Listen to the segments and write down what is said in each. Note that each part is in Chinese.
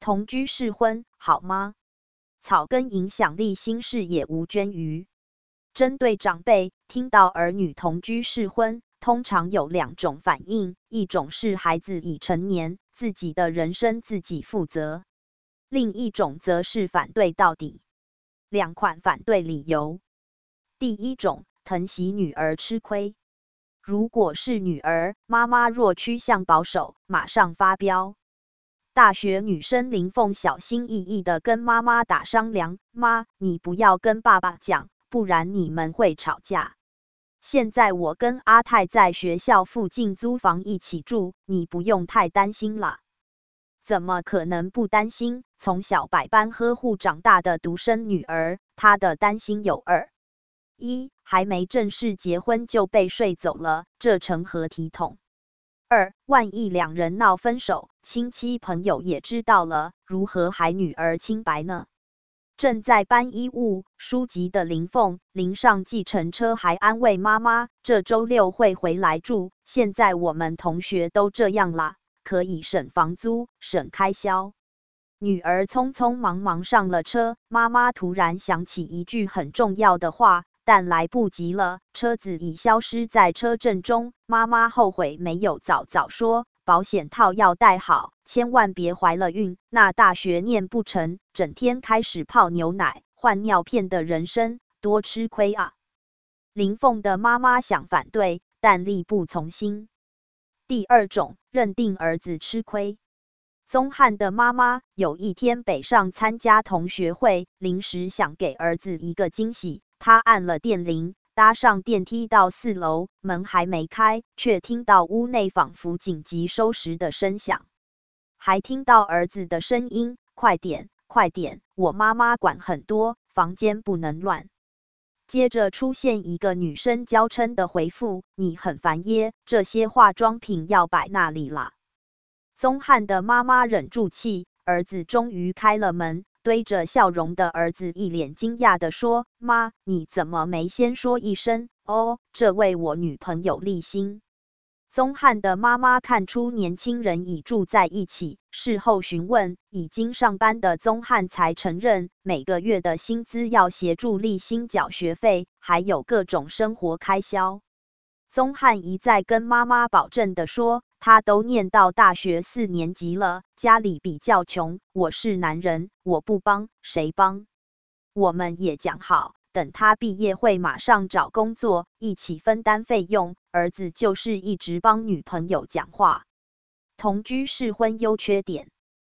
同居试婚好吗？草根影响力新视野吴娟瑜。针对长辈听到儿女同居试婚，通常有2种反应，一种是孩子已成年，自己的人生自己负责，另一种则是反对到底。2款反对理由。第一种，疼惜女儿吃亏。如果是女儿，妈妈若趋向保守，马上发飙。大学女生林凤小心翼翼地跟妈妈打商量，妈，你不要跟爸爸讲，不然你们会吵架。现在我跟阿泰在学校附近租房一起住，你不用太担心啦。怎么可能不担心？从小百般呵护长大的独生女儿，她的担心有2：一，还没正式结婚就被睡走了，这成何体统？2，万一2人闹分手，亲戚朋友也知道了，如何还女儿清白呢？正在搬衣物、书籍的林凤，临上计程车还安慰妈妈，这周6会回来住，现在我们同学都这样啦，可以省房租、省开销。女儿匆匆忙忙上了车，妈妈突然想起一句很重要的话，但来不及了，车子已消失在车阵中。妈妈后悔没有早说，保险套要戴好，千万别怀了孕，那大学念不成，整天开始泡牛奶、换尿片的人生，多吃亏啊！林凤的妈妈想反对，但力不从心。第2种，认定儿子吃亏。宗翰的妈妈有一天北上参加同学会，临时想给儿子一个惊喜，她按了电铃，搭上电梯到4楼，门还没开，却听到屋内仿佛紧急收拾的声响，还听到儿子的声音：快点，快点，我妈妈管很多，房间不能乱。接着出现一个女生娇嗔的回复：你很烦耶，这些化妆品要摆那里啦。宗翰的妈妈忍住气，儿子终于开了门，对着笑容的儿子一脸惊讶地说：妈，你怎么没先说一声？哦，这位我女朋友立新。宗翰的妈妈看出年轻人已住在一起，事后询问，已经上班的宗翰才承认，每个月的薪资要协助立新缴学费，还有各种生活开销。宗翰一再跟妈妈保证地说，他都念到大学4年级了，家里比较穷，我是男人，我不帮，谁帮？我们也讲好，等他毕业会马上找工作，一起分担费用。儿子就是一直帮女朋友讲话。同居试婚优缺点：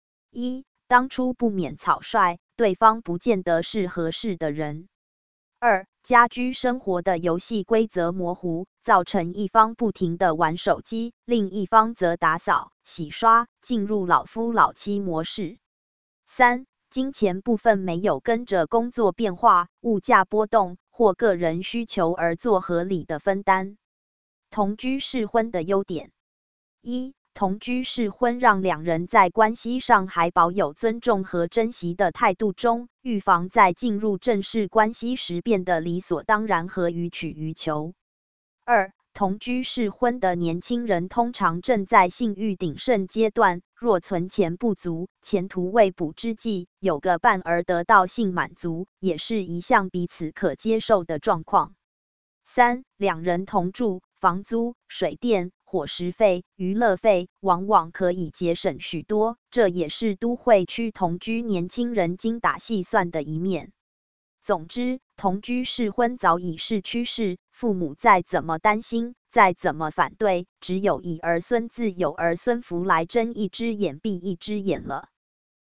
1，当初不免草率，对方不见得是合适的人。2，家居生活的游戏规则模糊，造成一方不停地玩手机，另一方则打扫、洗刷，进入老夫老妻模式。3，金钱部分没有跟着工作变化、物价波动或个人需求而做合理的分担。同居试婚的优点： 1，同居试婚让2人在关系上还保有尊重和珍惜的态度中，预防在进入正式关系时变得理所当然和予取予求。2，同居试婚的年轻人通常正在性欲鼎盛阶段，若存钱不足、前途未卜之际，有个伴而得到性满足，也是一项彼此可接受的状况。3，两人同住，房租、水电、伙食费、娱乐费往往可以节省许多，这也是都会区同居年轻人精打细算的一面。总之，同居试婚早已是趋势，父母再怎么担心，再怎么反对，只有以儿孙自有儿孙福来睁一只眼闭一只眼了。